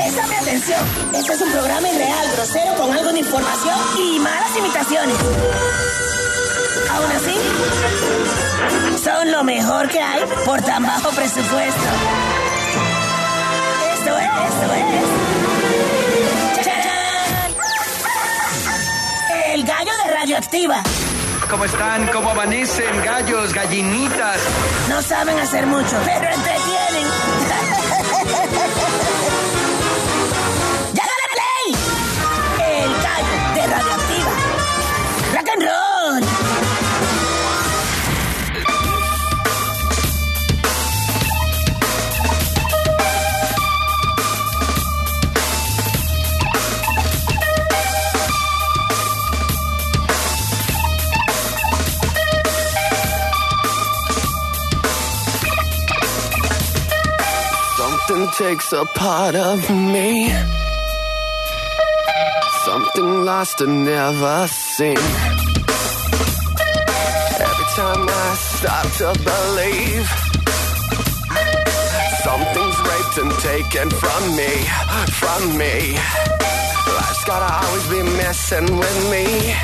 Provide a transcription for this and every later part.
Préstame atención. Este es un programa irreal, grosero, con algo de información y malas imitaciones. Aún así, son lo mejor que hay por tan bajo presupuesto. Esto es. ¡Chachán! El gallo de Radioactiva. ¿Cómo están? ¿Cómo amanecen? Gallos, gallinitas. No saben hacer mucho, pero entretienen. ¡Ya dale play! El gallo de Radioactiva. ¡Rock and roll! Something takes a part of me. Something lost and never seen. Every time I start to believe, something's raped and taken from me. Life's gotta always be messing with me.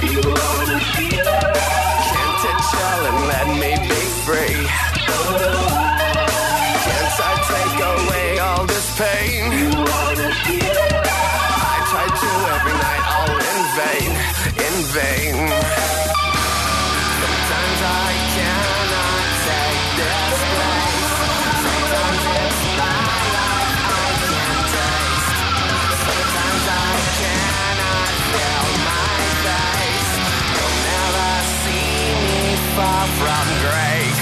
Can't it chill and let me be free? Can't I take away all this pain? I try to every night, all in vain. Sometimes I cannot take this place. Sometimes it's my life I can't taste. Sometimes I cannot feel my face. You'll never see me far from grace.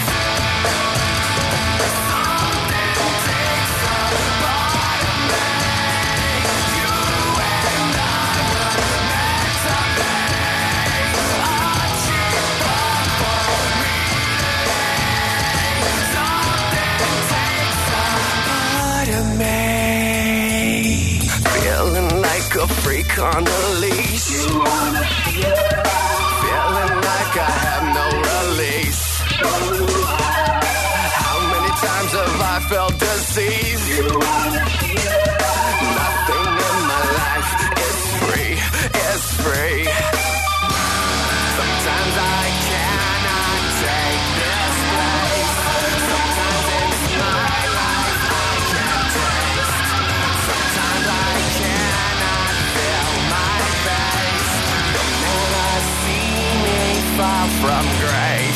A freak on a leash. Feeling like I have no release. How many times have I felt deceived? Nothing in my life is free. Sometimes I cannot take this place. Sometimes it's my life I can't taste. Sometimes I cannot feel my face. You'll never see me far from grace.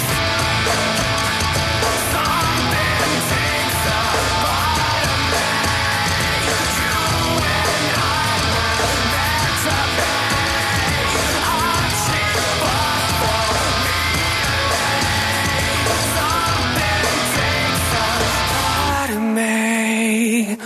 Something takes a part of me. You and I were meant to be. I'm cheap but for me. Something takes a part of me.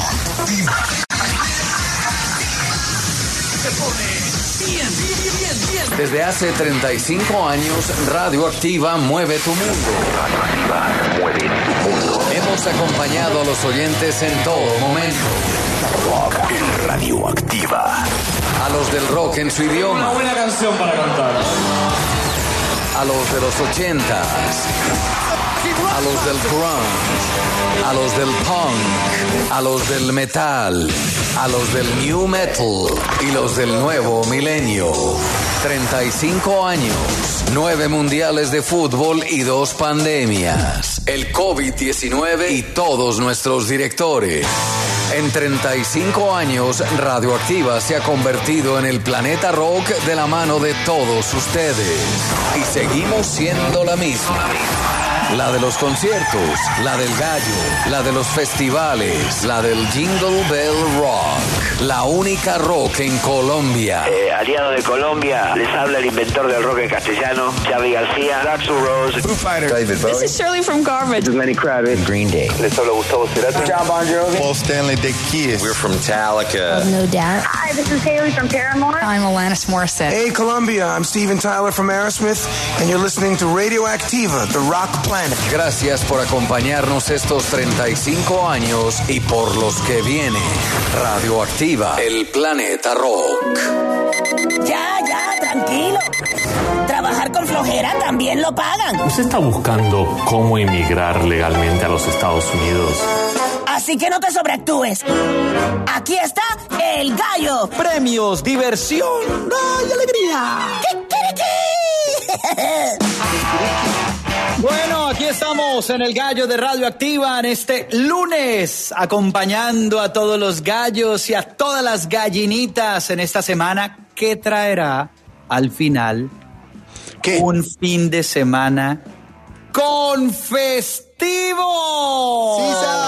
Se pone bien Desde hace 35 años, Radioactiva mueve tu mundo. Radioactiva mueve tu mundo. Hemos acompañado a los oyentes en todo momento. Rock en Radioactiva. A los del rock en su idioma. Una buena canción para cantar. A los de los 80s. A los del grunge. A los del punk. A los del metal. A los del new metal. Y los del nuevo milenio. 35 años. 9 mundiales de fútbol y 2 pandemias. El COVID-19 y todos nuestros directores. En 35 años, Radioactiva se ha convertido en el planeta rock de la mano de todos ustedes. Y seguimos siendo la misma. La de los conciertos, la del gallo, la de los festivales, la del Jingle Bell Rock. La única rock en Colombia. Aliado de Colombia, les habla el inventor del rock en castellano, Xavi García, Axl Rose, Foo Fighters, David Bowie. This is Shirley from Garbage. This is Lenny Kravitz, Green Day. les habla Gustavo Cerati, John Bon Jovi, Paul Stanley, The Kiss. We're from Metallica. No doubt. Hi, this is Haley from Paramore. I'm Alanis Morissette. Hey, Colombia, I'm Steven Tyler from Aerosmith, and you're listening to Radioactiva, the rock planet. Gracias por acompañarnos estos 35 años y por los que vienen. Radioactiva, el planeta rock. Ya, tranquilo. Trabajar con flojera también lo pagan. ¿Usted está buscando cómo emigrar legalmente a los Estados Unidos? Así que no te sobreactúes. Aquí está el gallo. Premios, diversión, ¡ay, alegría! Bueno, aquí estamos en el Gallo de Radioactiva en este lunes, acompañando a todos los gallos y a todas las gallinitas en esta semana que traerá al final un fin de semana con festivo.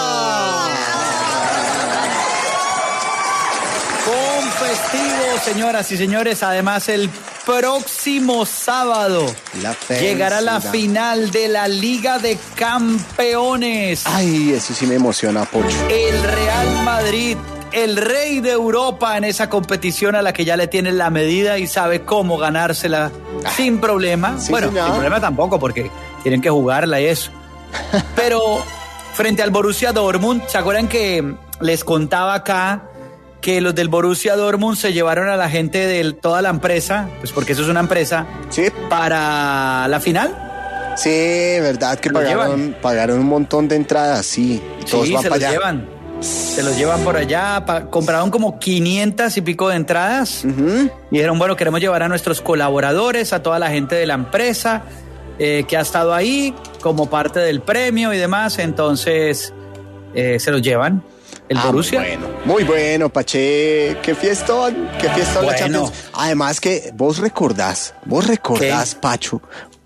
Con festivo, señoras y señores. Además, el próximo sábado llegará la final de la Liga de Campeones. Ay, eso sí me emociona, Pocho. El Real Madrid, el rey de Europa en esa competición a la que ya le tienen la medida y sabe cómo ganársela sin problema. Sí, bueno, señor. sin problema tampoco porque tienen que jugarla y eso. Pero frente al Borussia Dortmund, ¿se acuerdan que les contaba acá que los del Borussia Dortmund se llevaron a la gente de toda la empresa, pues porque eso es una empresa, Sí. para la final? Sí, verdad que ¿Se lo pagaron un montón de entradas, sí. Todos Sí, van se para los allá. llevan. Se los llevan por allá. Compraron como 500 y pico de entradas. Y dijeron, bueno, queremos llevar a nuestros colaboradores, a toda la gente de la empresa que ha estado ahí como parte del premio y demás. Entonces, se los llevan. El Borussia. Muy bueno, Pache. Qué fiestón la Bueno. Champions. Además que vos recordás, Pacho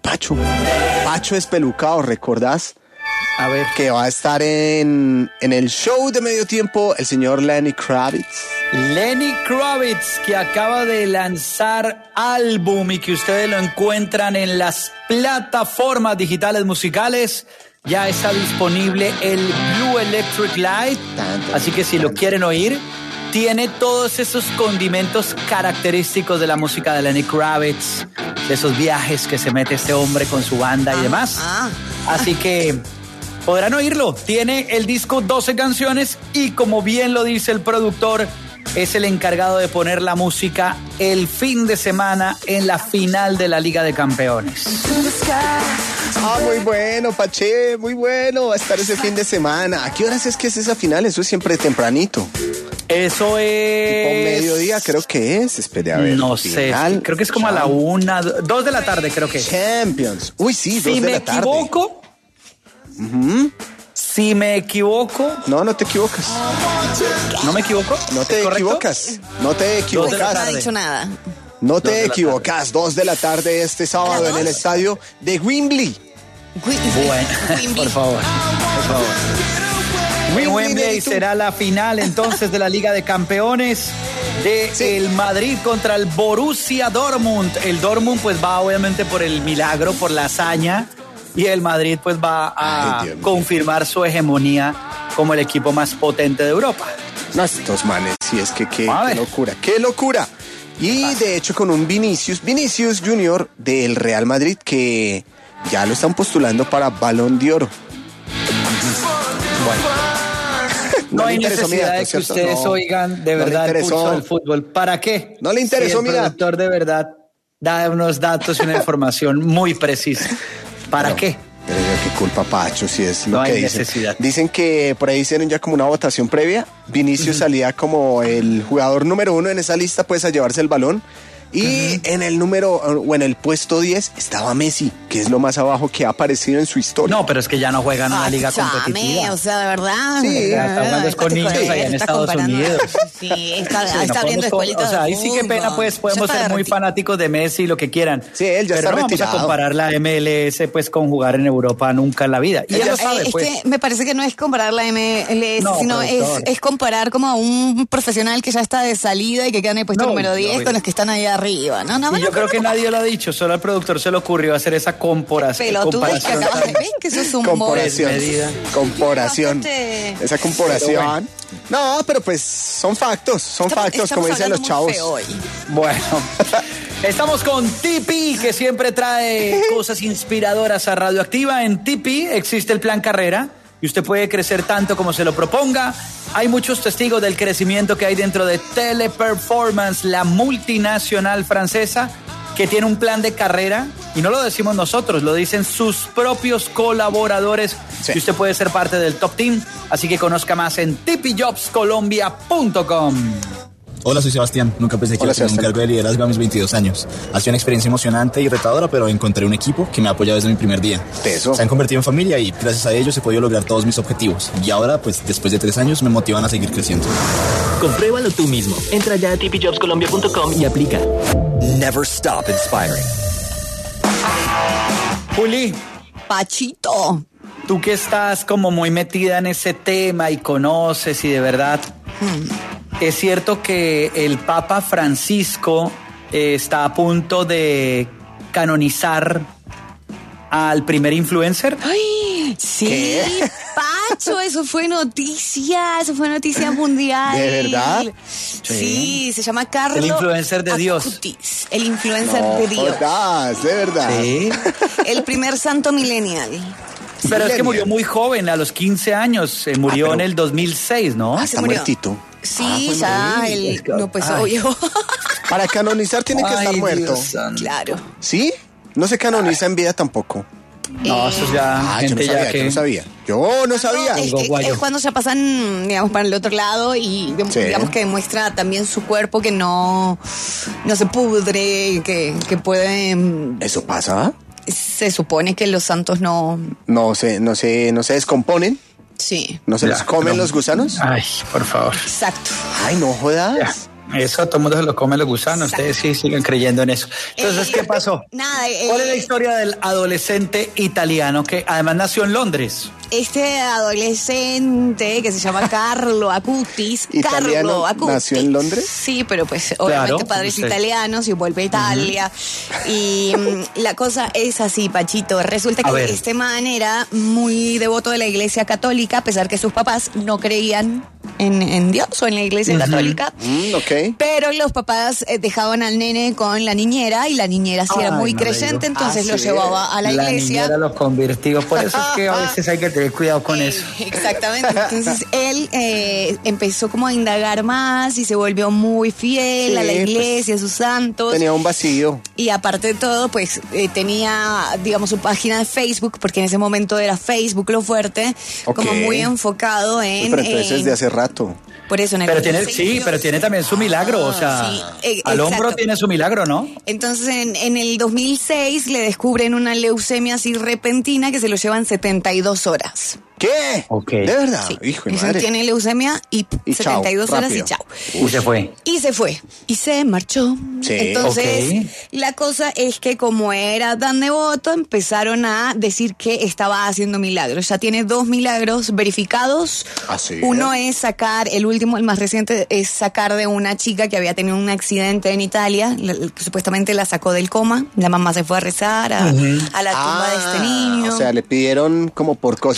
Espelucado, ¿recordás? A ver. Que va a estar en el show de medio tiempo el señor Lenny Kravitz. Lenny Kravitz, que acaba de lanzar álbum y que ustedes lo encuentran en las plataformas digitales musicales. Ya está disponible el Blue Electric Light, así que si lo quieren oír, tiene todos esos condimentos característicos de la música de Lenny Kravitz, de esos viajes que se mete este hombre con su banda y demás. Así que podrán oírlo. Tiene el disco 12 canciones y, como bien lo dice el productor, es el encargado de poner la música el fin de semana en la final de la Liga de Campeones. Muy bueno, Pache, muy bueno. Va a estar ese fin de semana. ¿A qué horas es que es esa final? Eso es siempre tempranito. Eso es... Tipo mediodía, creo que es. Espere, a ver. No sé, creo que es como a la 1, 2 de la tarde, creo que es. Champions. Uy, sí, 2 de la tarde. Si me equivoco... No te equivocas. ¿No me equivoco? No te equivocas. No te equivocas. No ha dicho nada. No te equivocas. 2 de la tarde este sábado en el estadio de Wembley. Bueno, por favor. Wembley será la final entonces de la Liga de Campeones de el Madrid contra el Borussia Dortmund. El Dortmund pues va obviamente por el milagro, por la hazaña, y el Madrid pues va a confirmar su hegemonía como el equipo más potente de Europa. No, estos manes, sí, es que qué locura, qué locura. Y de hecho con un Vinicius Junior del Real Madrid que ya lo están postulando para Balón de Oro. Bueno. No hay necesidad de que ustedes oigan de verdad el pulso del fútbol. ¿Para qué? No le interesó, si el productor de verdad da unos datos y una información muy precisa. ¿Para qué? Pero qué culpa, Pacho, si es lo no que hay dicen. Necesidad. Dicen que por ahí hicieron ya como una votación previa. Vinicius salía como el jugador número 1 en esa lista, pues a llevarse el balón. Y en el puesto 10 estaba Messi, que es lo más abajo que ha aparecido en su historia. No, pero es que ya no juega en una liga competitiva. O sea, de verdad. Sí, está jugando con niños allá en Estados Unidos. Sí, está abriendo escuelitas. O sea, ahí sí que pena, pues podemos ser muy fanáticos de Messi y lo que quieran. Sí, él ya pero está no retirado. vamos a comparar la MLS pues con jugar en Europa nunca en la vida. Y él lo sabe, pues. Es que me parece que no es comparar la MLS, sino es comparar como a un profesional que ya está de salida y que queda en el puesto número 10 con los que están ahí arriba. Yo creo que nadie lo ha dicho, solo al productor se le ocurrió hacer esa comparación. Pelotudes que acabas de ver, que eso es un comparación. Esa comparación. No, pero pues son factos, como dicen los chavos. Bueno, estamos con Tipi, que siempre trae cosas inspiradoras a Radioactiva. En Tipi existe el plan carrera y usted puede crecer tanto como se lo proponga. Hay muchos testigos del crecimiento que hay dentro de Teleperformance, la multinacional francesa, que tiene un plan de carrera, y no lo decimos nosotros, lo dicen sus propios colaboradores, y usted puede ser parte del top team, así que conozca más en tipijobscolombia.com. Hola, soy Sebastián. Nunca pensé que iba a tener un cargo de liderazgo a mis 22 años. Ha sido una experiencia emocionante y retadora, pero encontré un equipo que me ha apoyado desde mi primer día. Se han convertido en familia y gracias a ellos he podido lograr todos mis objetivos. Y ahora, pues después de 3 años, me motivan a seguir creciendo. Compruébalo tú mismo. Entra ya a tipijobscolombia.com y aplica. Never stop inspiring. Juli. Pachito. Tú que estás como muy metida en ese tema y conoces y de verdad... ¿Es cierto que el Papa Francisco está a punto de canonizar al primer influencer? ¡Ay! Sí, ¿qué? Pacho, eso fue noticia mundial. ¿De verdad? Sí, se llama Carlo. El influencer de Dios. El influencer de Dios. De verdad. Sí. El primer santo millennial. Pero es que murió muy joven, a los 15 años. Murió en el 2006, ¿no? Está muertito. Sí, obvio. Para canonizar tiene que estar muerto. Claro. ¿Sí? No se canoniza en vida tampoco. No, eso ya gente yo no sabía. Yo no sabía. Es cuando se pasan, digamos, para el otro lado y digamos que demuestra también su cuerpo que no se pudre, que puede... ¿Eso pasa? Se supone que los santos no se descomponen. Sí. ¿No se los comen los gusanos? Ay, por favor. Exacto. Ay, no jodas. Ya. Eso, todo el mundo se lo come los gusanos. Exacto. Ustedes sí siguen creyendo en eso. Entonces, ¿qué pasó? Nada. ¿Cuál es la historia del adolescente italiano que además nació en Londres? Este adolescente que se llama Carlo Acutis. ¿Italiano nació en Londres? Sí, pero pues obviamente padres italianos y vuelve a Italia. Y la cosa es así, Pachito. Resulta que este man era muy devoto de la Iglesia Católica, a pesar que sus papás no creían en Dios o en la Iglesia Católica. Okay. Pero los papás dejaban al nene con la niñera y la niñera sí era muy creyente, entonces lo llevaba a la iglesia. La niñera lo convirtió, por eso es que a veces hay que tener cuidado con eso. Exactamente, entonces él empezó como a indagar más y se volvió muy fiel a la iglesia, a sus santos. Tenía un vacío. Y aparte de todo, pues tenía, digamos, su página de Facebook, porque en ese momento era Facebook lo fuerte, como muy enfocado en... Pero entonces desde hace rato. Por eso en el pero tiene también su milagro, o sea, al hombro tiene su milagro, ¿no? Entonces en el 2006 le descubren una leucemia así repentina que se lo llevan 72 horas. ¿Qué? Okay. ¿De verdad? Sí. Hijo de madre. Tiene leucemia y 72 chao, horas rápido. y chao. Y se fue. Y se marchó. Sí. Entonces, la cosa es que como era tan devoto, empezaron a decir que estaba haciendo milagros. Ya tiene 2 milagros verificados. ¿Sí? Uno es sacar, el último, el más reciente, es sacar de una chica que había tenido un accidente en Italia. Que supuestamente la sacó del coma. La mamá se fue a rezar a la tumba de este niño. O sea, le pidieron como por cosas casi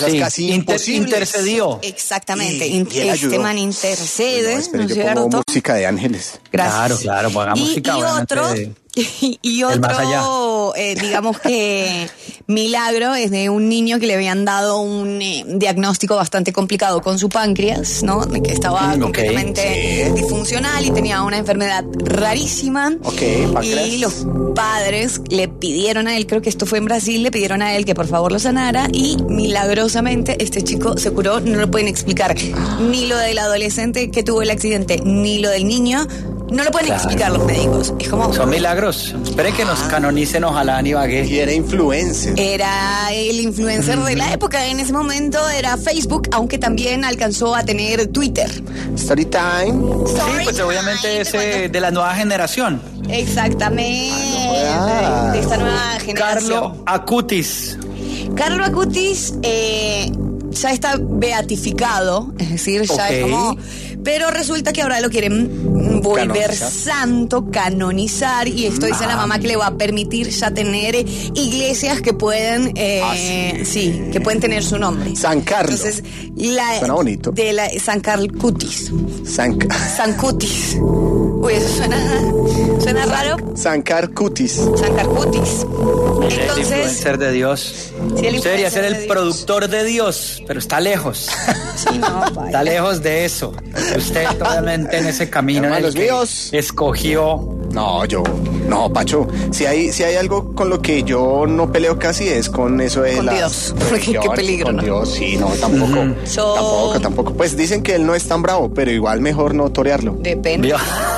imposibles. Intercedió. Exactamente. Y él ayudó. Este man intercede, espere, ¿no es yo pongo cierto? música de ángeles. Gracias. Claro, pues hagamos música. Y otro, y el más allá. otro digamos que milagro es de un niño que le habían dado un diagnóstico bastante complicado con su páncreas, ¿no? De que estaba completamente disfuncional y tenía una enfermedad rarísima. Páncreas. Y los padres le pidieron a él, creo que esto fue en Brasil, le pidieron a él que por favor lo sanara y milagrosamente este chico se curó. No lo pueden explicar ni lo del adolescente que tuvo el accidente, ni lo del niño. No lo pueden explicar los médicos. Es como... Son milagros. Esperen que nos canonicen, ojalá, ni Ibagué. Y era influencer. Era el influencer de la época. En ese momento era Facebook, aunque también alcanzó a tener Twitter. Storytime. Sí, pues obviamente es de la nueva generación. Exactamente. De esta nueva generación. Carlo Acutis. Carlo Acutis ya está beatificado, es decir, ya es como... Pero resulta que ahora lo quieren volver santo, canonizar, y esto dice la mamá que le va a permitir ya tener iglesias que pueden, que pueden tener su nombre. San Carlos. Entonces, suena bonito. De la San Carl Cutis. San Cutis. Uy, eso suena raro. San Carl Cutis. San Carl Cutis. Entonces, el influencer de Dios. Sí, usted debería ser el productor de Dios, pero está lejos. Sí, no, está lejos de eso. Usted obviamente en ese camino Hermanos míos. Escogió. No, Pacho, si hay algo con lo que yo no peleo casi es con eso de con Dios, porque qué peligro, con Dios, sí, no, tampoco. Tampoco. Pues dicen que él no es tan bravo, pero igual mejor no torearlo. Depende.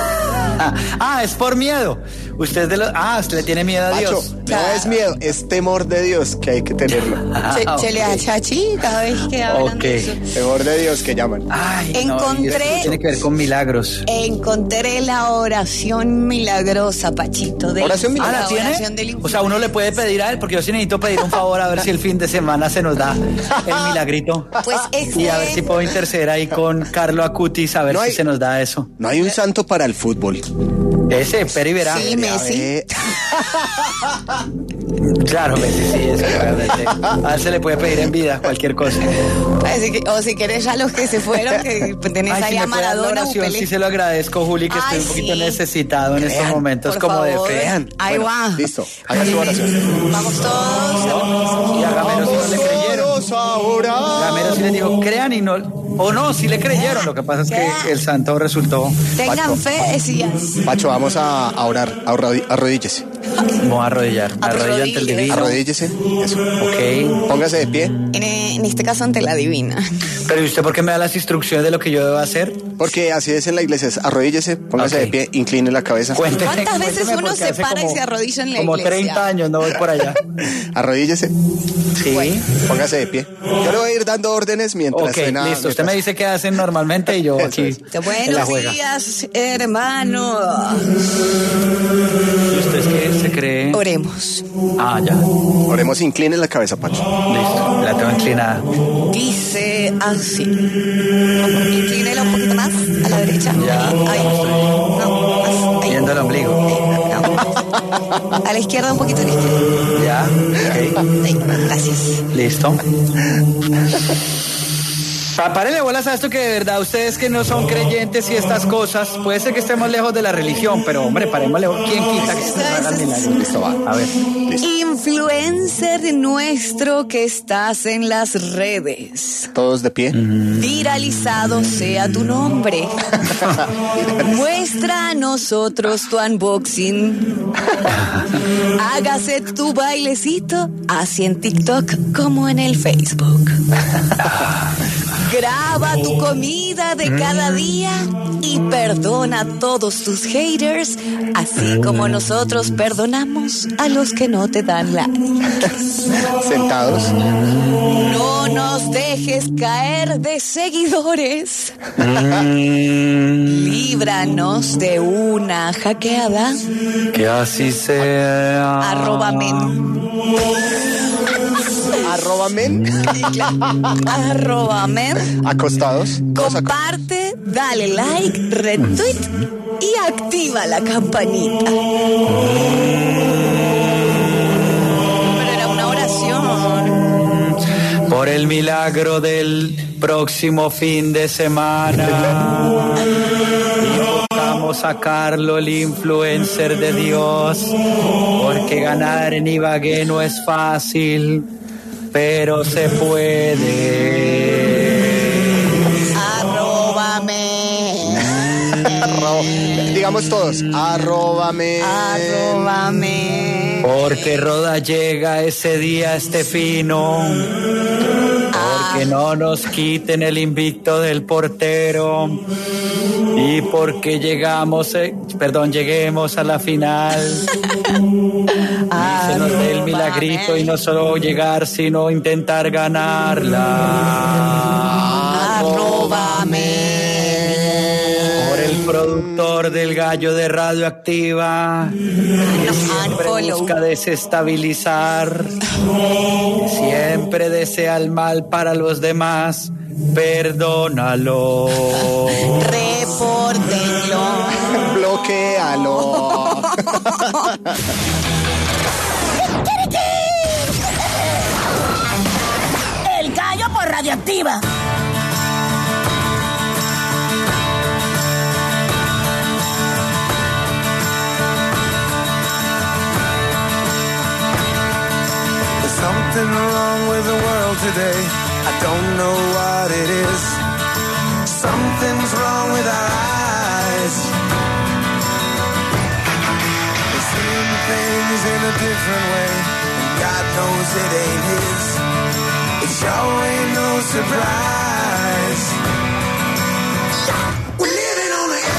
Es por miedo. Usted usted le tiene miedo a Pacho, Dios. No es miedo, es temor de Dios que hay que tenerlo. Chele a Chachi cada vez que hablan de eso. Temor de Dios que llaman. Encontré. Tiene que ver con milagros. Encontré la oración milagrosa, Pachito. ¿Oración milagrosa? ¿La tiene? O sea, uno le puede pedir a él, porque yo sí necesito pedir un favor a ver si el fin de semana se nos da el milagrito. Pues y a ver si puedo interceder ahí con Carlo Acutis a ver si se nos da eso. No hay un santo para el fútbol. Ese, Peri Verá. Sí, Messi. Claro, Messi, sí, eso realmente. A él se le puede pedir en vida cualquier cosa. O si querés ya los que se fueron, que tenés ahí a Maradona. Sí, se lo agradezco, Juli, que estoy un poquito necesitado en estos momentos como de fe. Ahí va. Listo, haga su oración. Vamos todos. Y a Gamero si no le creyeron. Gamero sí le dijo, crean y no... O no, sí le creyeron. Lo que pasa es que el santo resultó... Tengan fe, decías. Pacho, vamos a orar. Arrodíllese. Vamos a arrodillar. Me arrodillo ante el divino. Arrodíllese. Eso. Ok. Póngase de pie. En este caso ante la divina. Pero ¿y usted por qué me da las instrucciones de lo que yo debo hacer? Porque así es en la iglesia. Arrodíllese, póngase de pie, incline la cabeza. ¿Cuántas veces uno se para y se arrodilla en la iglesia? Como 30 años, no voy por allá. Arrodíllese. Sí. Póngase de pie. Yo le voy a ir dando órdenes mientras suena. Listo. Usted me dice qué hacen normalmente y yo aquí Buenos días, hermano. ¿Y usted es que se cree? Oremos. Ya. Oremos, incline la cabeza, Pacho. Listo. La tengo inclinada. Dice así. Inclínela un poquito más a la derecha. Ya. Ahí. No, más. Ahí. Viendo el ombligo. No. A la izquierda, un poquito a la izquierda. Ya. Ok. Ahí. Gracias. Listo. Párenle bolas a esto, que de verdad ustedes que no son creyentes y estas cosas, puede ser que estemos lejos de la religión, pero hombre, parémosle. ¿Quién quita que se haga el milagro? Listo, va. A ver. Listo. Influencer nuestro que estás en las redes. Todos de pie. Viralizado sea tu nombre. Muestra a nosotros tu unboxing. Hágase tu bailecito, así en TikTok como en el Facebook. Graba tu comida de cada día y perdona a todos tus haters, así como nosotros perdonamos a los que no te dan like. Sentados. No nos dejes caer de seguidores. Líbranos de una hackeada. Que así sea. @men. @men. Acostados. Comparte, dale like, retweet y activa la campanita. Pero era una oración. por el milagro del próximo fin de semana. Invocamos a Carlos, el influencer de Dios, porque ganar en Ibagué no es fácil, pero se puede. Arróbame. Digamos todos, arróbame. Arróbame. Porque Roda llega ese día este fino. Porque no nos quiten el invicto del portero. Y porque lleguemos a la final. Y se nos dé el milagrito y no solo llegar, sino intentar ganarla. Arróbame. Por el productor del Gallo de Radioactiva, que siempre busca desestabilizar, siempre desea el mal para los demás. Perdónalo. Repórtenlo. Bloquéalo. El Gallo por Radioactiva. Something wrong with the world today. I don't know what it is. Something's wrong with our eyes. We're seeing things in a different way, and God knows it ain't His. It sure ain't no surprise. We're living on the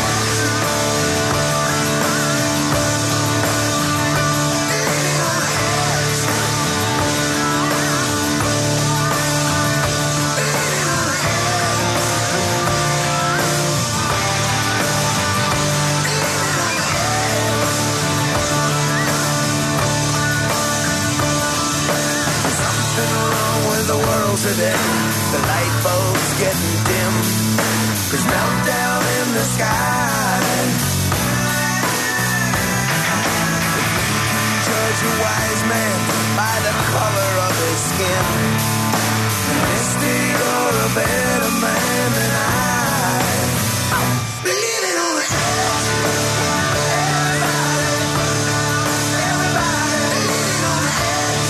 today. The light bulb's getting dim. There's meltdown in the sky. If you can judge a wise man by the color of his skin, then mister, you're a better man than I. We're living on the edge. Everybody living on the edge.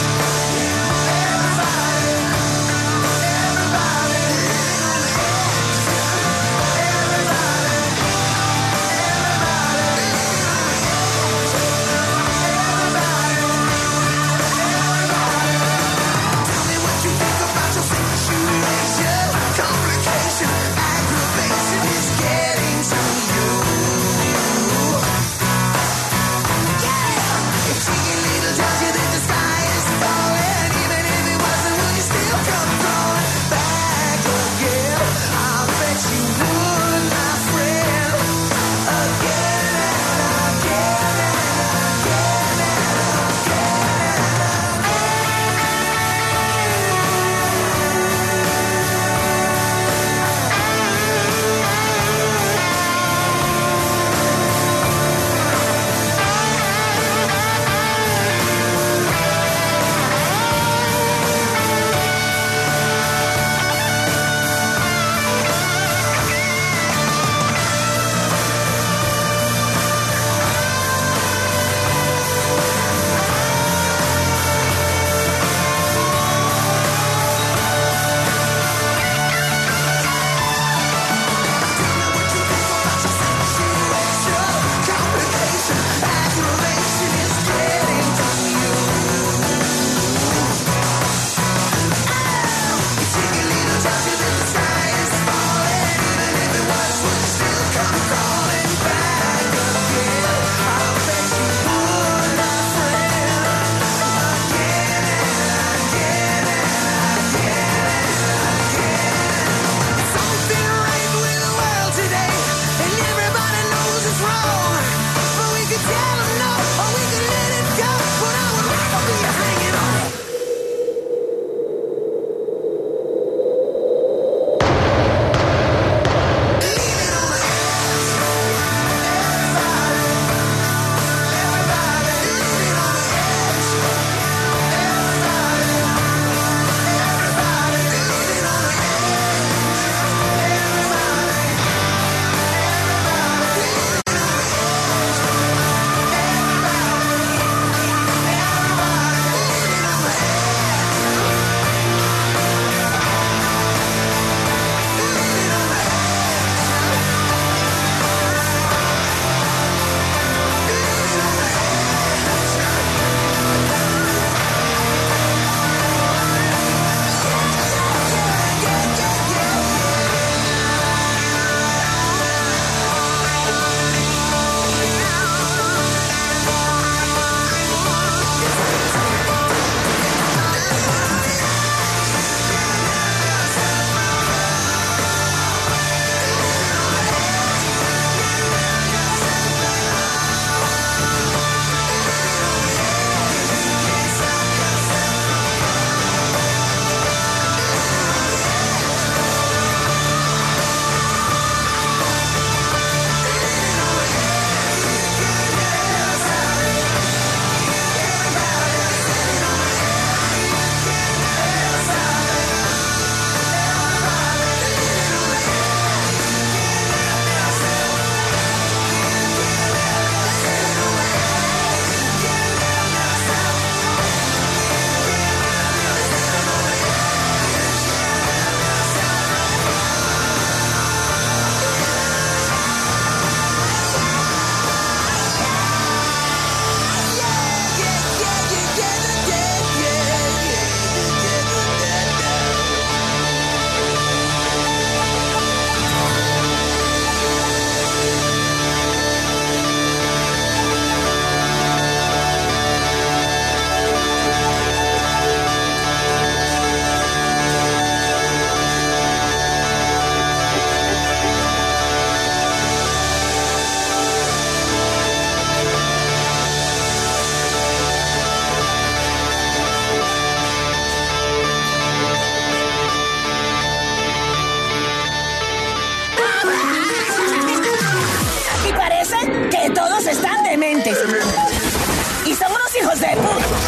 Come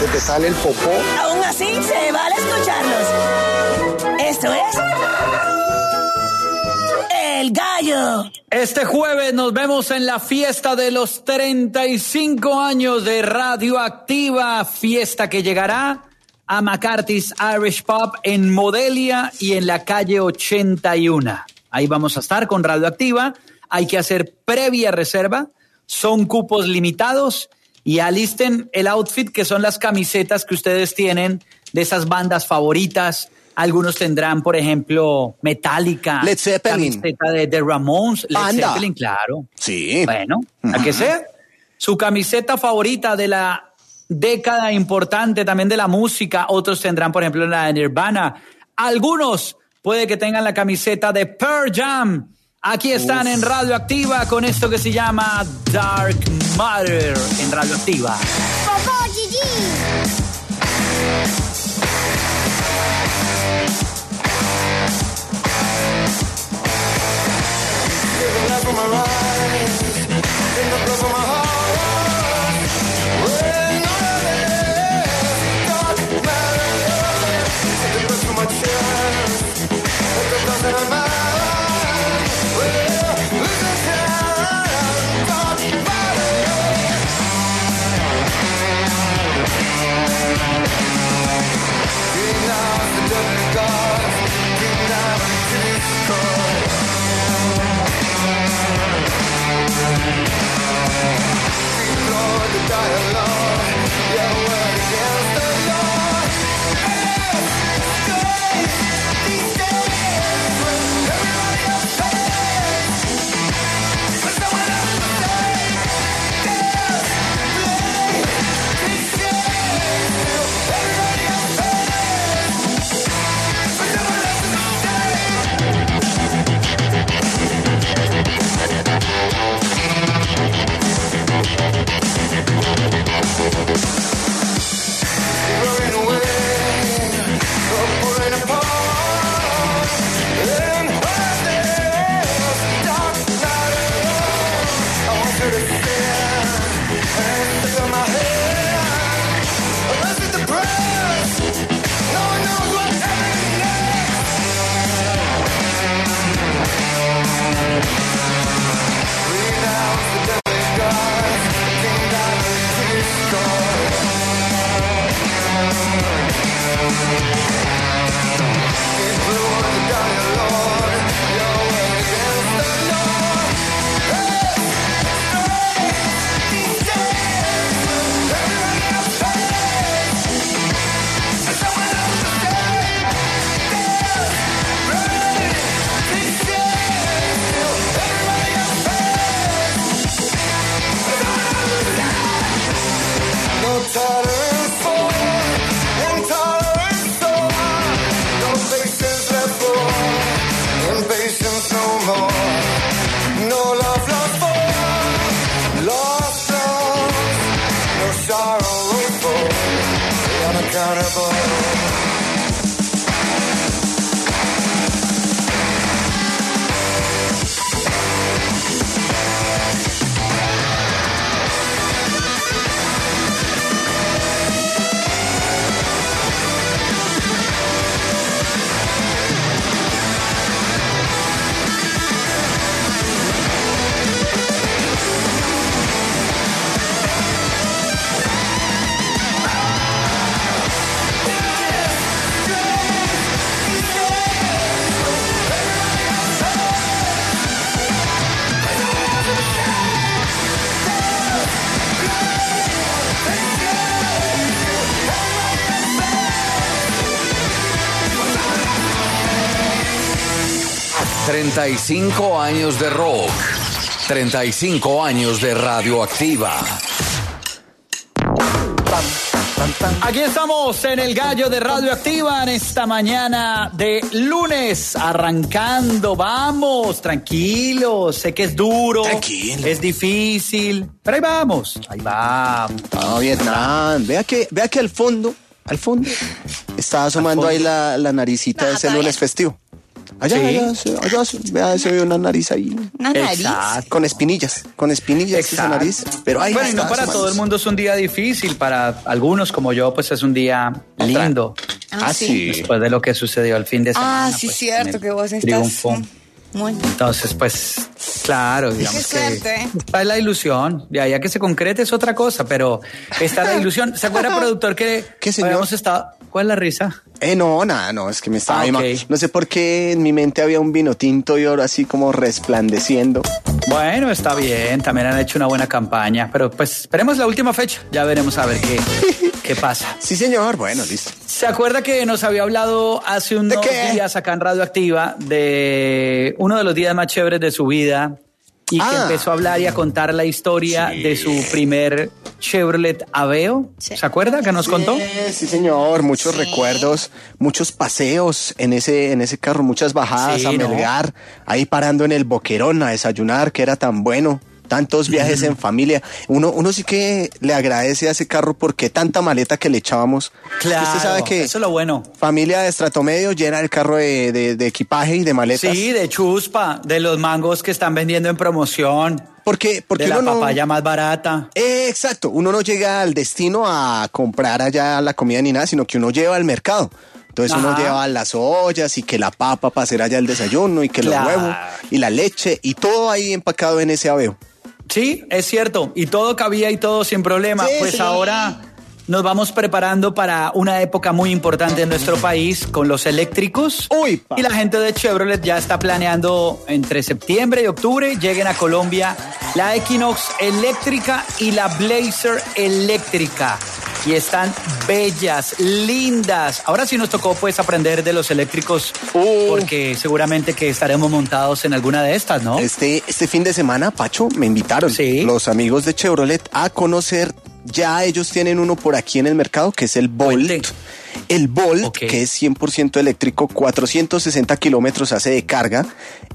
Se te sale el popó. Aún así, se vale escucharlos. Esto es... El Gallo. Este jueves nos vemos en la fiesta de los 35 años de Radioactiva, fiesta que llegará a McCarthy's Irish Pub en Modelia y en la calle 81. Ahí vamos a estar con Radioactiva. Hay que hacer previa reserva, son cupos limitados y alisten el outfit, que son las camisetas que ustedes tienen de esas bandas favoritas. Algunos tendrán, por ejemplo, Metallica, Led Zeppelin, camiseta de The Ramones, Led Zeppelin, claro. Sí. Bueno, a que sea. Su camiseta favorita de la década importante también de la música. Otros tendrán, por ejemplo, la de Nirvana. Algunos puede que tengan la camiseta de Pearl Jam. Aquí están en Radioactiva con esto que se llama Dark Matter en Radioactiva. ¡Coco, Gigi! ...35 años de rock... ...35 años de Radioactiva... Aquí estamos en el Gallo de Radioactiva en esta mañana de lunes, arrancando, vamos, tranquilos, sé que es duro, tranquilo, es difícil, pero ahí vamos. Oh, Vietnam, vea que al fondo, está asomando ahí la naricita de ese lunes festivo. Allá vea, se ve una nariz ahí. ¿Una nariz? Exacto. Con espinillas esa nariz. Pero ahí bueno, y no para todo el mundo es un día difícil, para algunos como yo, pues es un día lindo. Sí. Después de lo que sucedió el fin de semana. Sí, pues, cierto, que vos estás... Triunfo. Muy. Entonces, pues, claro, digamos Qué suerte. que está la ilusión. De ahí a que se concrete es otra cosa, pero está la ilusión. ¿Se acuerda, productor, que habíamos estado... ¿Cuál es la risa? No, nada, no, es que me estaba... Okay. No sé por qué en mi mente había un vino tinto y oro así como resplandeciendo. Bueno, está bien, también han hecho una buena campaña, pero pues esperemos la última fecha, ya veremos a ver qué pasa. Sí, señor, bueno, listo. ¿Se acuerda que nos había hablado hace unos días acá en Radioactiva de uno de los días más chéveres de su vida y que empezó a hablar y a contar la historia de su primer Chevrolet Aveo? Sí. ¿Se acuerda que nos contó? Sí, señor, muchos recuerdos, muchos paseos en ese carro, muchas bajadas a Melgar, ahí parando en el Boquerón a desayunar, que era tan bueno. Tantos viajes en familia. Uno sí que le agradece a ese carro porque tanta maleta que le echábamos. Claro, usted sabe que eso es lo bueno. Familia de estrato medio llena el carro de equipaje y de maletas. Sí, de chuspa, de los mangos que están vendiendo en promoción. Porque de la papaya más barata. Exacto, uno no llega al destino a comprar allá la comida ni nada, sino que uno lleva al mercado. Entonces uno lleva las ollas y que la papa para hacer allá el desayuno y que los huevos y la leche y todo ahí empacado en ese Aveo. Sí, es cierto. Y todo cabía y todo sin problema. Sí, pues ahora nos vamos preparando para una época muy importante en nuestro país con los eléctricos. Y la gente de Chevrolet ya está planeando entre septiembre y octubre lleguen a Colombia la Equinox eléctrica y la Blazer eléctrica. Y están bellas, lindas. Ahora sí nos tocó pues aprender de los eléctricos porque seguramente que estaremos montados en alguna de estas, ¿no? Este fin de semana, Pacho, me invitaron los amigos de Chevrolet a conocer. Ya ellos tienen uno por aquí en el mercado que es el Bolt. El Bolt, que es 100% eléctrico, 460 kilómetros hace de carga,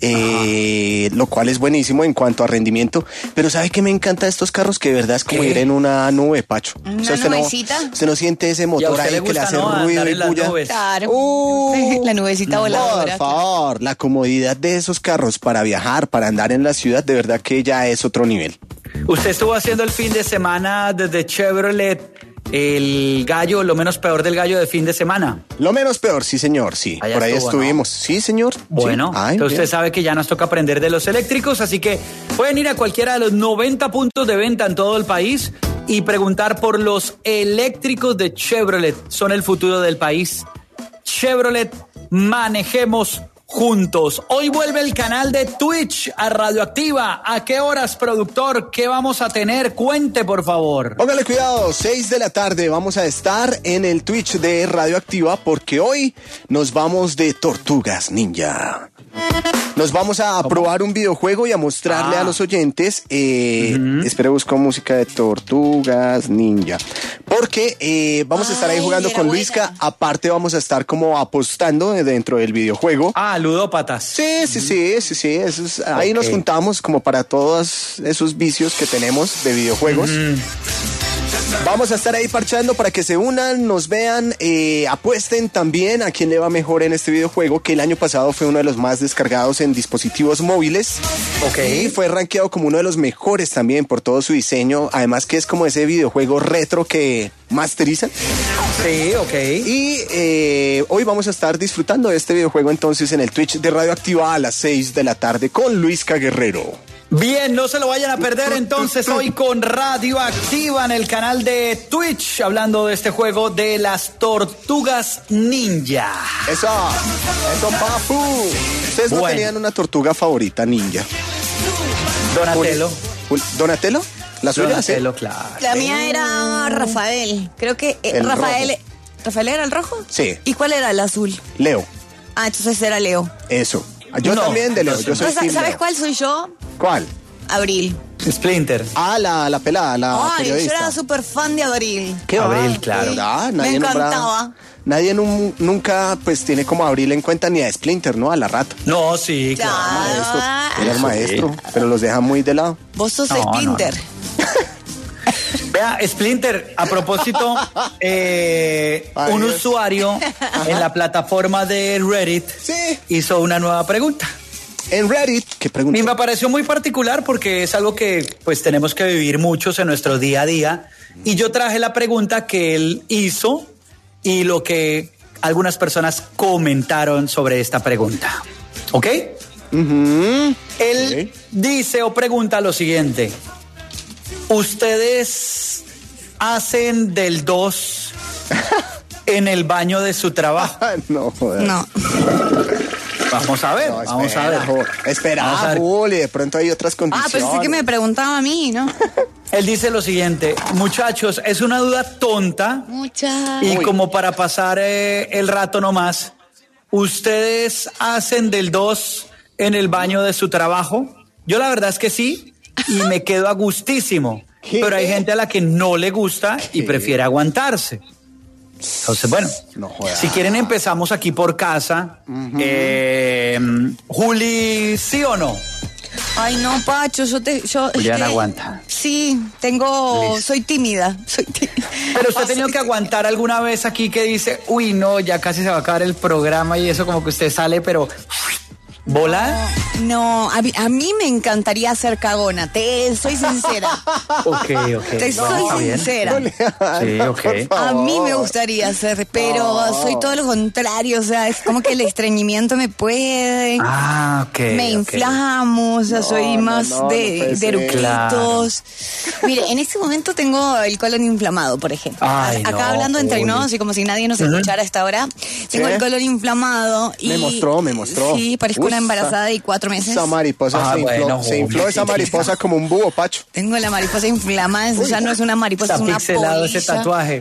lo cual es buenísimo en cuanto a rendimiento. Pero ¿sabe qué me encanta de estos carros? Que de verdad es como ir en una nube, Pacho. ¿Una nubecita? Usted no siente ese motor ahí que le hace ruido y bulla. Claro. La nubecita voladora. Por favor, la comodidad de esos carros para viajar, para andar en la ciudad, de verdad que ya es otro nivel. Usted estuvo haciendo el fin de semana desde Chevrolet el gallo, lo menos peor del gallo de fin de semana. Lo menos peor, sí, señor, sí. Allá por ahí estuvimos. ¿No? Sí, señor. Bueno, sí. Entonces usted sabe que ya nos toca aprender de los eléctricos, así que pueden ir a cualquiera de los 90 puntos de venta en todo el país y preguntar por los eléctricos de Chevrolet. Son el futuro del país. Chevrolet, manejemos juntos. Hoy vuelve el canal de Twitch a Radioactiva. ¿A qué horas, productor? ¿Qué vamos a tener? Cuente, por favor. Póngale cuidado, 6 de la tarde vamos a estar en el Twitch de Radioactiva porque hoy nos vamos de Tortugas Ninja. Nos vamos a probar un videojuego y a mostrarle a los oyentes. Espero busco música de Tortugas Ninja. Porque vamos a estar ahí jugando con Luisca. Aparte vamos a estar como apostando dentro del videojuego. Ludópatas. Sí. Eso es, ahí nos juntamos como para todos esos vicios que tenemos de videojuegos. Vamos a estar ahí parchando para que se unan, nos vean, apuesten también a quién le va mejor en este videojuego, que el año pasado fue uno de los más descargados en dispositivos móviles. Y fue rankeado como uno de los mejores también por todo su diseño. Además que es como ese videojuego retro que masterizan. Sí, Y hoy vamos a estar disfrutando de este videojuego entonces en el Twitch de Radioactiva a las 6 de la tarde con Luisca Guerrero. Bien, no se lo vayan a perder entonces hoy con Radioactiva en el canal de Twitch, hablando de este juego de las Tortugas Ninja. Eso, papu. ¿Ustedes no tenían una tortuga favorita ninja? Donatello. ¿Donatello? ¿La suya? Donatello, claro. La mía era Rafael. Creo que Rafael era el rojo. Sí. ¿Y cuál era el azul? Leo. Entonces era Leo. Eso. Yo también de Leo. Yo soy ¿Sabes cuál soy yo? ¿Cuál? Abril. Splinter. La pelada, la periodista. Yo era súper fan de Abril. ¿Qué Abril, claro. Me encantaba. Nadie nunca pues tiene como a Abril en cuenta ni a Splinter, ¿no? A la rata. No, sí, claro. Era el maestro, pero los deja muy de lado. Vos sos Splinter. Vea, Splinter, a propósito, un usuario en la plataforma de Reddit hizo una nueva pregunta. En Reddit, ¿qué pregunta? Y me pareció muy particular porque es algo que pues tenemos que vivir muchos en nuestro día a día. Y yo traje la pregunta que él hizo y lo que algunas personas comentaron sobre esta pregunta. ¿Ok? Él dice o pregunta lo siguiente. ¿Ustedes hacen del 2 en el baño de su trabajo? No, joder. No. Vamos a ver, vamos a ver. Espera, Juli, de pronto hay otras condiciones. Ah, pensé que me preguntaba a mí, ¿no? Él dice lo siguiente, muchachos, es una duda tonta y como para pasar el rato nomás, ¿ustedes hacen del 2 en el baño de su trabajo? Yo la verdad es que sí y me quedo a gustísimo, pero hay gente a la que no le gusta y prefiere aguantarse. Entonces, bueno, si quieren empezamos aquí por casa. Juli, ¿sí o no? Ay, no, Pacho, Juliana aguanta. Sí, soy tímida. Pero usted ha tenido que aguantar alguna vez aquí que dice, uy, no, ya casi se va a acabar el programa y eso como que usted sale, pero... No, a mí me encantaría ser cagona, soy sincera. Ok. Soy sincera. Sí, ok. A mí me gustaría ser, pero soy todo lo contrario, o sea, es como que el estreñimiento me puede. Me inflamo, o sea, soy más de eructitos. Mire, en este momento tengo el colon inflamado, por ejemplo. Acá hablando entre nos y como si nadie nos escuchara hasta ahora, tengo el colon inflamado y... Me mostró. Sí, parezco una embarazada de 4 meses. Esa mariposa se infló esa mariposa como un búho, Pacho. Tengo la mariposa inflamada, eso ya no es una mariposa, es una pixelado polilla. ese tatuaje.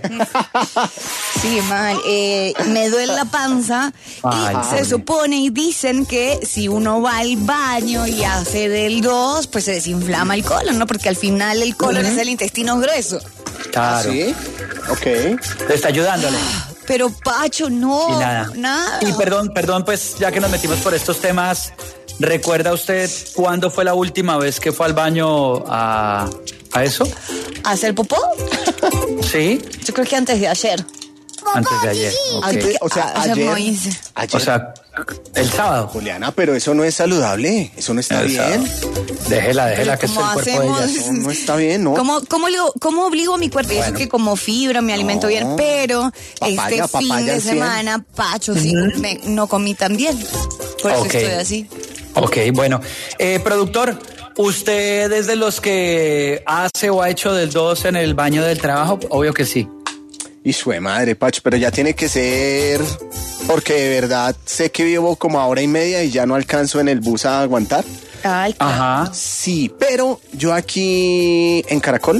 Sí, mal. Me duele la panza y se supone y dicen que si uno va al baño y hace del 2, pues se desinflama el colon, ¿no? Porque al final el colon es el intestino grueso. Claro. ¿Sí? Ok. Le está ayudándole. Pero Pacho, no. Y nada. Y perdón, pues ya que nos metimos por estos temas, ¿recuerda usted cuándo fue la última vez que fue al baño a eso? ¿A hacer popó? Sí. Yo creo que antes de ayer. Antes de ayer. Okay. O sea, ayer no hice. O sea, el sábado. Juliana, pero eso no es saludable. Eso no está bien. Déjela que es el cuerpo de ella. Eso no está bien, ¿no? ¿Cómo obligo a mi cuerpo? Yo sé que como fibra me alimento bien, pero este fin de semana, Pacho, sí, no comí tan bien. Por eso estoy así. Ok, bueno. Productor, ¿usted es de los que hace o ha hecho del 2 en el baño del trabajo? Obvio que sí. Y su madre, Pacho, pero ya tiene que ser, porque de verdad sé que vivo como a 1:30 y ya no alcanzo en el bus a aguantar. Ajá. Sí, pero yo aquí en Caracol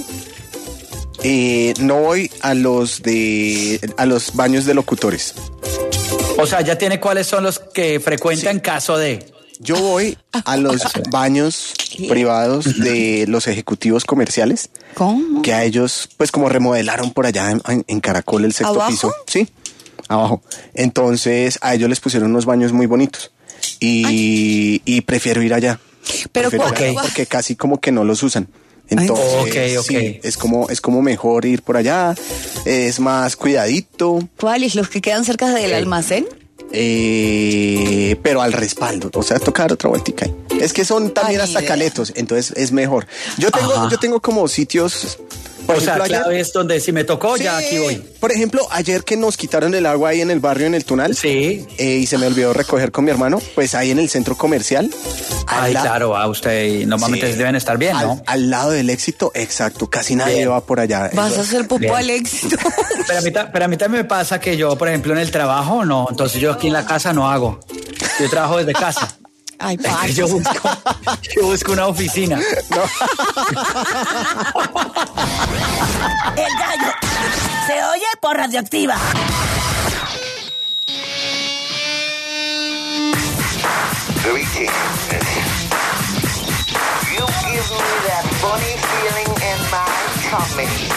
no voy a los baños de locutores. O sea, ya tiene cuáles son los que frecuenta en caso de... Yo voy a los baños privados de los ejecutivos comerciales. ¿Cómo? Que a ellos, pues como remodelaron por allá en Caracol el 6º piso. Sí, abajo. Entonces a ellos les pusieron unos baños muy bonitos. Y prefiero ir allá. Pero porque casi como que no los usan. Entonces, sí, es como mejor ir por allá. Es más cuidadito. ¿Cuáles? ¿Los que quedan cerca del almacén? Pero al respaldo, o sea, tocar otra vueltica. Es que son también hasta caletos, entonces es mejor. Yo tengo como sitios. Por ejemplo, clave es donde si me tocó, ya aquí voy. Por ejemplo, ayer que nos quitaron el agua ahí en el barrio, en el Tunal. Sí. Y se me olvidó recoger con mi hermano, pues ahí en el centro comercial. Claro, a usted normalmente deben estar bien, ¿no? Al lado del Éxito, exacto. Casi nadie va por allá. Vas a hacer popó al Éxito. Pero a mí también me pasa que yo, por ejemplo, en el trabajo, no. Entonces yo aquí en la casa no hago. Yo trabajo desde casa. Ay, Pacho. Yo busco una oficina. No. El gallo se oye por Radioactiva. Greetings. You give me that funny feeling in my tummy.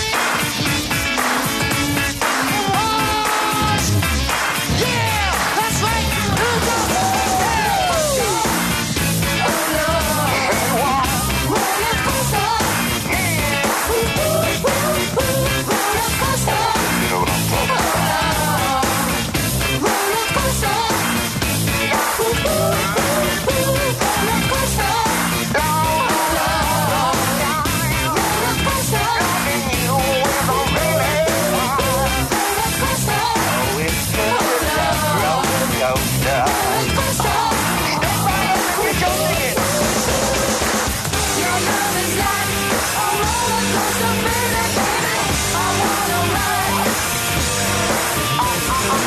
Yeah, that's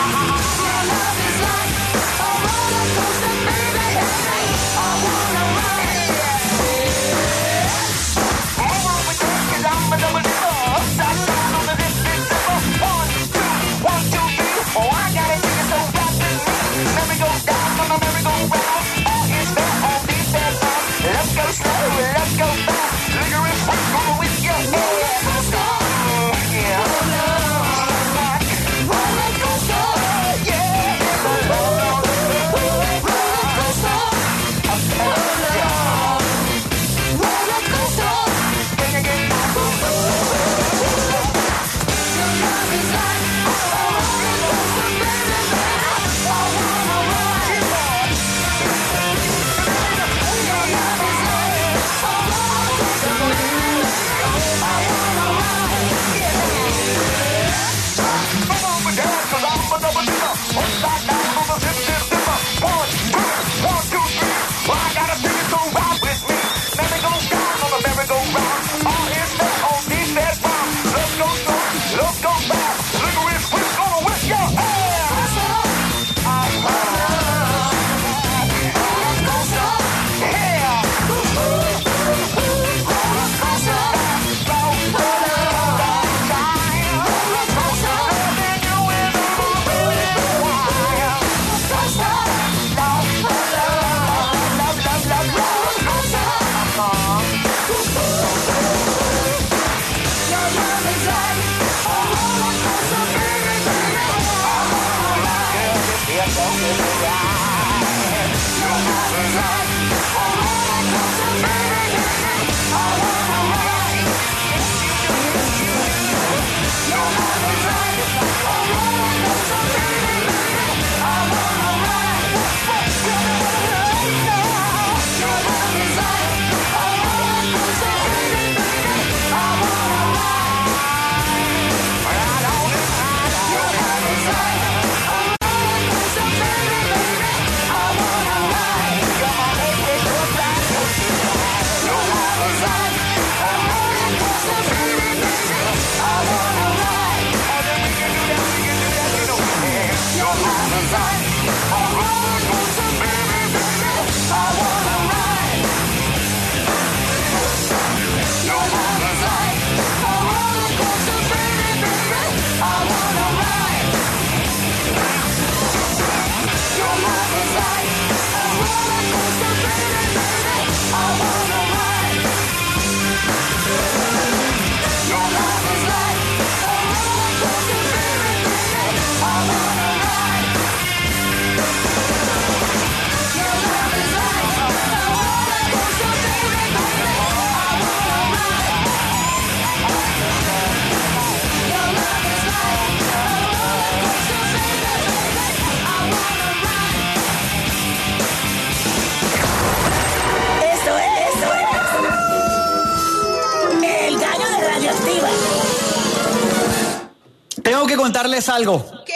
Tengo que contarles algo. ¿Qué?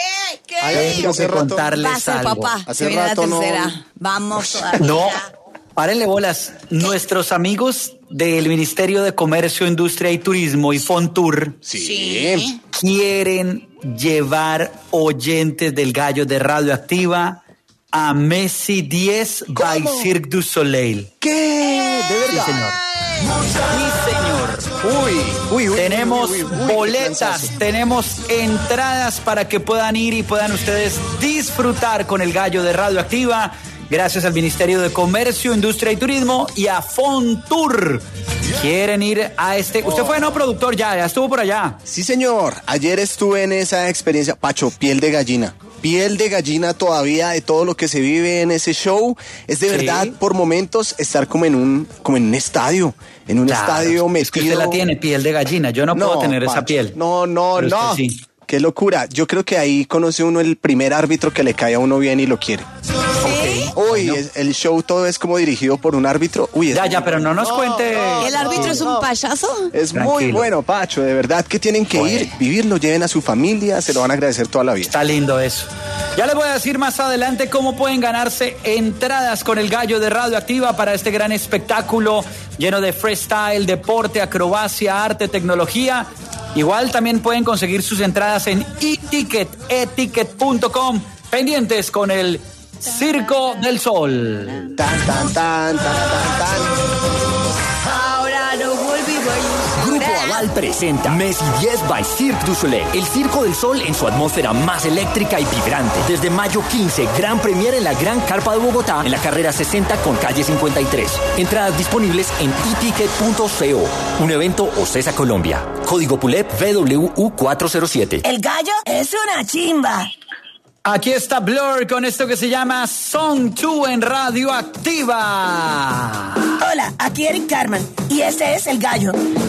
Tengo que contarles algo. Papá. Se viene la tercera. No. Vamos todavía. No, párenle bolas. ¿Qué? Nuestros amigos del Ministerio de Comercio, Industria y Turismo y Fontour quieren llevar oyentes del Gallo de Radioactiva a Messi 10 by Cirque du Soleil. ¿Qué? ¿De verdad? Sí, señor. Sí, señor. Uy, tenemos boletas, tenemos entradas para que puedan ir y puedan ustedes disfrutar con el Gallo de Radioactiva, gracias al Ministerio de Comercio, Industria y Turismo y a Fontour. ¿Quieren ir a este? Usted fue, ¿no, productor? Ya estuvo por allá. Sí, señor. Ayer estuve en esa experiencia. Pacho, piel de gallina. Piel de gallina todavía de todo lo que se vive en ese show. Es de verdad, por momentos, estar como en un estadio. En un estadio metido. Es que usted la tiene, piel de gallina. Yo no puedo tener esa piel. No. Sí. Qué locura. Yo creo que ahí conoce uno el primer árbitro que le cae a uno bien y lo quiere. ¿Sí? Uy, bueno. El show todo es como dirigido por un árbitro. Uy, ya, pero no nos cuente. ¿El árbitro es un payaso? Es muy bueno, Pacho. De verdad que tienen que ir, vivirlo, lleven a su familia, se lo van a agradecer toda la vida. Está lindo eso. Ya les voy a decir más adelante cómo pueden ganarse entradas con el Gallo de Radioactiva para este gran espectáculo lleno de freestyle, deporte, acrobacia, arte, tecnología. Igual también pueden conseguir sus entradas en eticket.com. Pendientes con el Circo del Sol. Ahora no volvimos. Grupo Aval presenta Messi 10 by Cirque du Soleil, el Circo del Sol en su atmósfera más eléctrica y vibrante. Desde mayo 15, gran premiere en la Gran Carpa de Bogotá, en la carrera 60 con calle 53. Entradas disponibles en eticket.co. Un evento Ocesa Colombia. Código PULEP VWU407. El gallo es una chimba. Aquí está Blur con esto que se llama Song 2 en Radioactiva. Hola, aquí Eric Carman y este es El Gallo.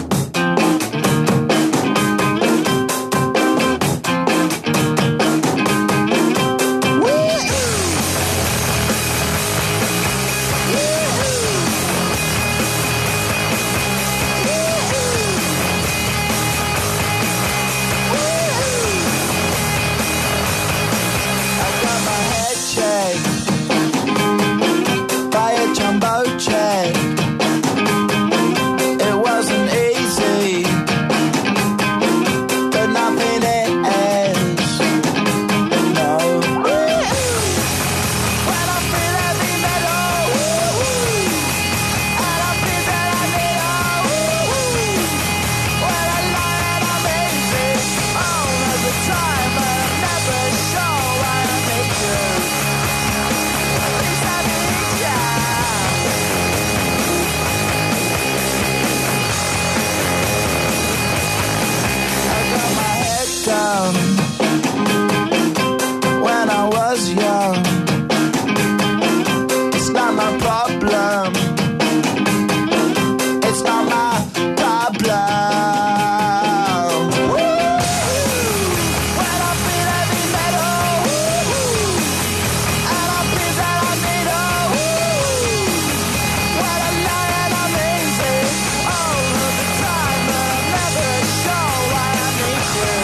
By a jumbo jet. It wasn't easy, but nothing ends. No. When I feel heavy metal, and I feel that I need when I lie and I'm easy, all of the time, but I'm never sure why I need you. Down when I was young, it's not my problem. It's not my problem. When I feel heavy metal, and I feel that I need when I lie and I'm easy all of the time, but I'm never sure why I need you.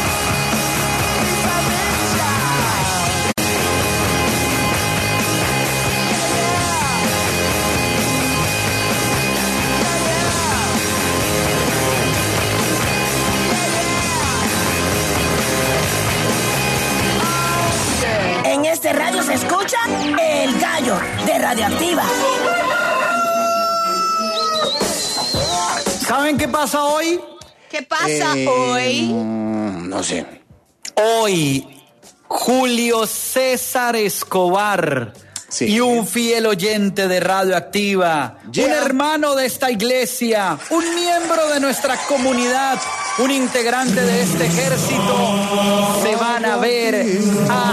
En este radio se escucha El Gallo de Radioactiva. ¿Saben qué pasa hoy? ¿Qué pasa hoy? No sé. Hoy, Julio César Escobar y un fiel oyente de Radioactiva, un hermano de esta iglesia, un miembro de nuestra comunidad, un integrante de este ejército, se van a ver a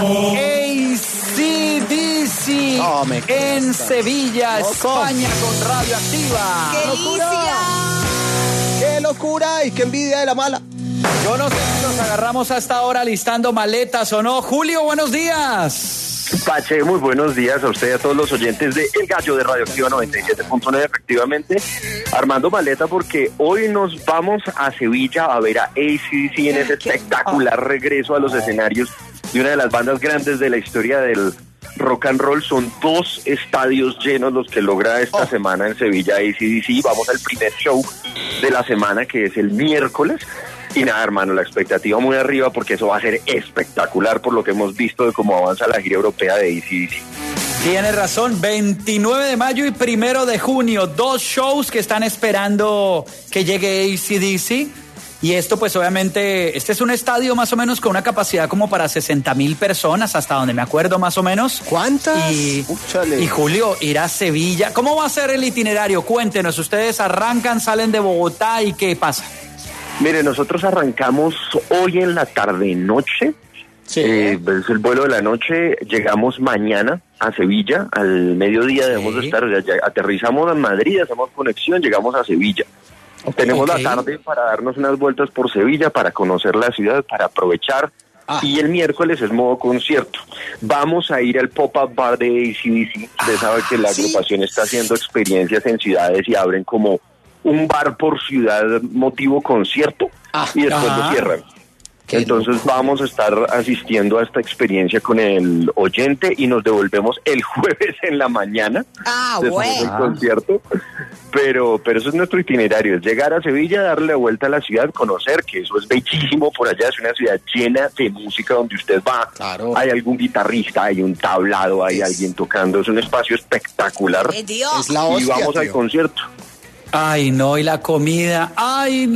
AC/DC en Sevilla, España, con Radioactiva. ¡Qué delicia! ¡Qué locura! Y qué envidia de la mala. Yo no sé si nos agarramos a esta hora listando maletas o no. Julio, buenos días. Pache, muy buenos días a usted y a todos los oyentes de El Gallo de Radioactiva 97.9. Efectivamente, armando maleta porque hoy nos vamos a Sevilla a ver a AC/DC en ese espectacular regreso a los escenarios de una de las bandas grandes de la historia del rock and roll. Son 2 estadios llenos los que logra esta semana en Sevilla AC/DC. Vamos al primer show de la semana, que es el miércoles. Y nada, hermano, la expectativa muy arriba porque eso va a ser espectacular por lo que hemos visto de cómo avanza la gira europea de AC/DC. Tiene razón, 29 de mayo y 1 de junio, 2 shows que están esperando que llegue AC/DC. Y esto pues obviamente, este es un estadio más o menos con una capacidad como para 60,000 personas, hasta donde me acuerdo más o menos. ¿Cuántas? Y Julio, ir a Sevilla. ¿Cómo va a ser el itinerario? Cuéntenos, ustedes arrancan, salen de Bogotá y ¿qué pasa? Mire, nosotros arrancamos hoy en la tarde-noche, es el vuelo de la noche, llegamos mañana a Sevilla, al mediodía debemos de estar, ya aterrizamos en Madrid, hacemos conexión, llegamos a Sevilla. Tenemos la tarde para darnos unas vueltas por Sevilla, para conocer la ciudad, para aprovechar, y el miércoles es modo concierto. Vamos a ir al pop-up bar de AC/DC, usted sabe que la agrupación está haciendo experiencias en ciudades y abren como un bar por ciudad motivo concierto y después lo cierran. Entonces vamos a estar asistiendo a esta experiencia con el oyente y nos devolvemos el jueves en la mañana. Después del concierto. Pero eso es nuestro itinerario, es llegar a Sevilla, darle la vuelta a la ciudad, conocer que eso es bellísimo por allá, es una ciudad llena de música donde usted va, hay algún guitarrista, hay un tablado, hay alguien tocando, es un espacio espectacular. Es la hostia, y vamos al concierto. Ay, no, y la comida. ¡Ay,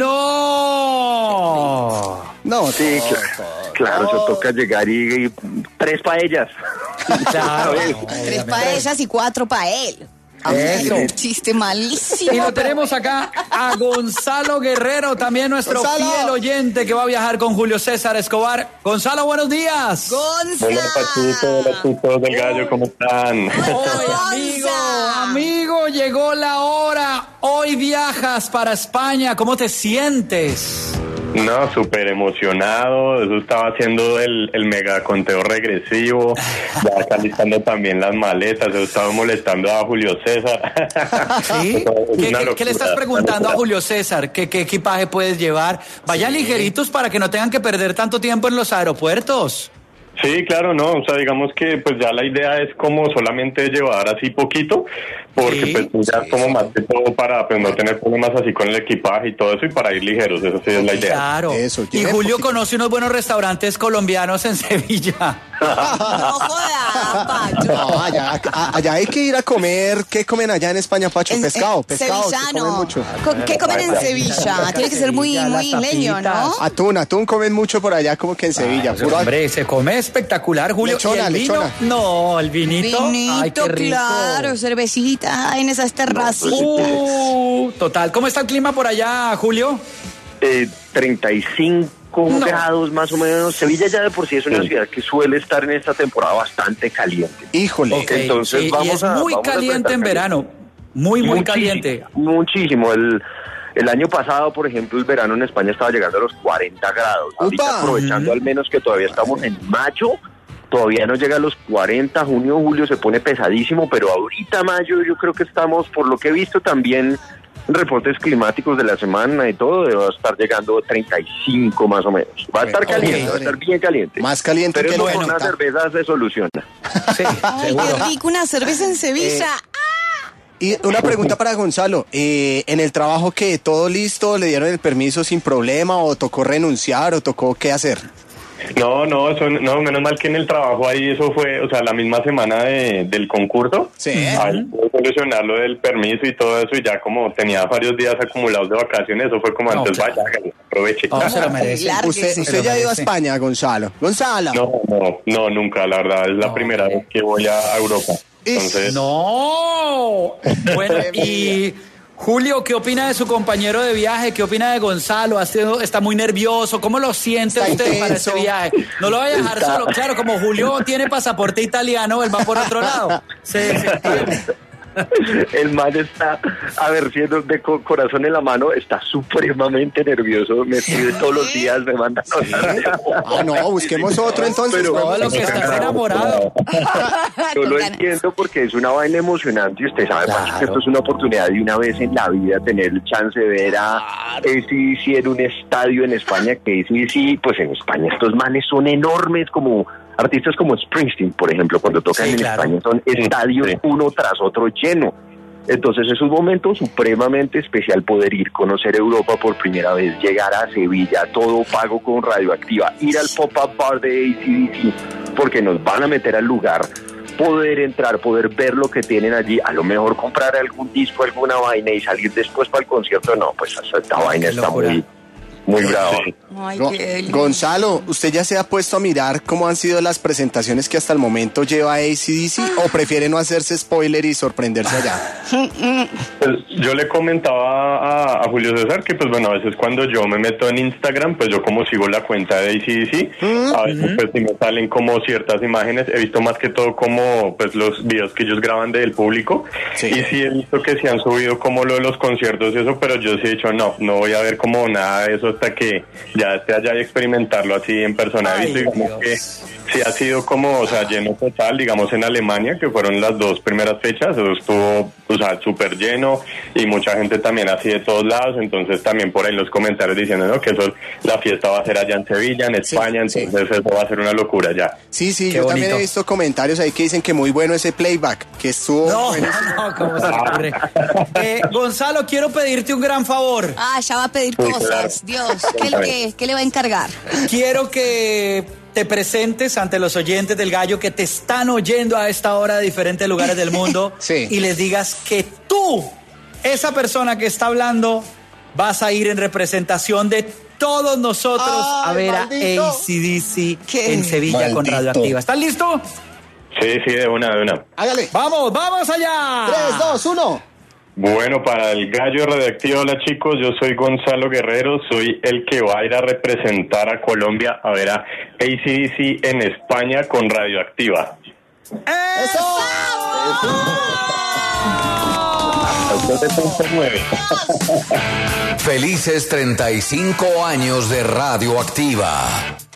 no! No, sí, claro, eso toca llegar y 3 paellas. Claro. 3 paellas y 4 pa' él. Eso. Chiste malísimo. Y lo tenemos acá a Gonzalo Guerrero, también nuestro fiel oyente que va a viajar con Julio César Escobar. Gonzalo, buenos días. Hola, Pachito, hola, chicos del Gallo, ¿cómo están? Oye, amigo, llegó la hora. Hoy viajas para España. ¿Cómo te sientes? No, súper emocionado. Eso estaba haciendo el mega conteo regresivo, ya acá listando también las maletas. Eso estaba molestando a Julio César. ¿Sí? ¿Qué le estás preguntando a Julio César? ¿Qué equipaje puedes llevar? Vayan ligeritos para que no tengan que perder tanto tiempo en los aeropuertos. Sí, claro, no, o sea, digamos que pues ya la idea es como solamente llevar así poquito, porque pues ya como más que todo para pues no tener problemas así con el equipaje y todo eso y para ir ligeros, eso sí es la idea. Claro, y Julio conoce unos buenos restaurantes colombianos en Sevilla. No, allá hay que ir a comer. ¿Qué comen allá en España, Pacho? Pescado. Sevillano. Comen mucho. ¿Qué comen en Sevilla? Tiene que ser muy isleño, ¿no? Atún comen mucho por allá como que en Sevilla. Hombre, se come espectacular, Julio. Lechona, ¿Y el vino? lechona. No, el vinito. Ay, qué rico. Claro, cervecita en esas terrazas. Total. ¿Cómo está el clima por allá, Julio? 35 grados más o menos. Sevilla ya de por sí es una ciudad que suele estar en esta temporada bastante caliente. Híjole. Okay. Entonces y es muy caliente en verano. Muy caliente. Muchísimo. El año pasado, por ejemplo, el verano en España estaba llegando a los 40 grados. Ahorita aprovechando al menos que todavía estamos en mayo, todavía no llega a los 40, junio, julio se pone pesadísimo, pero ahorita mayo yo creo que estamos, por lo que he visto también, reportes climáticos de la semana y todo, debe estar llegando a 35 más o menos. Va a estar caliente, va a estar bien caliente. Más caliente pero que con una cerveza se soluciona. Sí, ay, qué rico, una cerveza en Sevilla. Y una pregunta para Gonzalo, en el trabajo, ¿qué? ¿Todo listo? ¿Le dieron el permiso sin problema o tocó renunciar o tocó qué hacer? No, menos mal que en el trabajo ahí eso fue, o sea, la misma semana del concurso. Sí. Ahí pude solucionar lo del permiso y todo eso y ya como tenía varios días acumulados de vacaciones, eso fue como antes, vaya, aproveche. No, se lo merece. ¿Usted ya ha ido a España, Gonzalo? ¿Gonzalo? No, nunca, la verdad, es la primera vez que voy a Europa. Entonces... ¡No! Bueno, y... Julio, ¿qué opina de su compañero de viaje? ¿Qué opina de Gonzalo? ¿Está muy nervioso? ¿Cómo lo siente usted para este viaje? No lo va a dejar solo. Claro, como Julio tiene pasaporte italiano, él va por otro lado. Sí. El man está, a ver, siendo de corazón en la mano, está supremamente nervioso. Me escribe todos los días, me manda notas. No, busquemos otro entonces. Pero todo lo que está enamorado. Yo lo entiendo porque es una vaina emocionante y usted sabe, Pacho, que esto es una oportunidad de una vez en la vida tener el chance de ver a AC/DC en un estadio en España, que AC/DC, pues en España estos manes son enormes, como artistas como Springsteen, por ejemplo, cuando tocan en España son estadios uno tras otro lleno. Entonces es un momento supremamente especial poder ir, conocer Europa por primera vez, llegar a Sevilla, todo pago con Radioactiva, ir al pop-up bar de AC/DC, porque nos van a meter al lugar, poder entrar, poder ver lo que tienen allí, a lo mejor comprar algún disco, alguna vaina y salir después para el concierto. No, pues esta vaina está muy bravo. Gonzalo, ¿usted ya se ha puesto a mirar cómo han sido las presentaciones que hasta el momento lleva AC/DC o prefiere no hacerse spoiler y sorprenderse allá? Pues yo le comentaba a Julio César que pues bueno, a veces cuando yo me meto en Instagram, pues yo como sigo la cuenta de AC/DC, a veces pues sí me salen como ciertas imágenes, he visto más que todo como pues los videos que ellos graban del público, y sí he visto que se han subido como lo de los conciertos y eso, pero yo sí he dicho no voy a ver como nada de eso hasta que ya esté allá y experimentarlo así en persona. He visto digamos que sí ha sido como, o sea, lleno total, digamos en Alemania, que fueron las 2 primeras fechas, eso estuvo, o sea, súper lleno y mucha gente también así de todos lados, entonces también por ahí en los comentarios diciendo, ¿no? Que eso, la fiesta va a ser allá en Sevilla, en España, entonces eso va a ser una locura ya. Sí, yo también he visto comentarios ahí que dicen que muy bueno ese playback, que estuvo... No, ¿cómo se le ocurre? Gonzalo, quiero pedirte un gran favor. Ya va a pedir cosas, claro. Dios, ¿qué le va a encargar? Quiero que te presentes ante los oyentes del Gallo que te están oyendo a esta hora de diferentes lugares del mundo y les digas que tú, esa persona que está hablando, vas a ir en representación de todos nosotros a ver maldito. A AC/DC en Sevilla maldito. Con Radioactiva. ¿Estás listo? Sí, de una. Hágale. Vamos allá. 3, 2, 1. Bueno, para el Gallo Radioactivo, hola chicos, yo soy Gonzalo Guerrero, soy el que va a ir a representar a Colombia a ver a AC/DC en España con Radioactiva. ¡Eso! Felices 35 años de Radioactiva.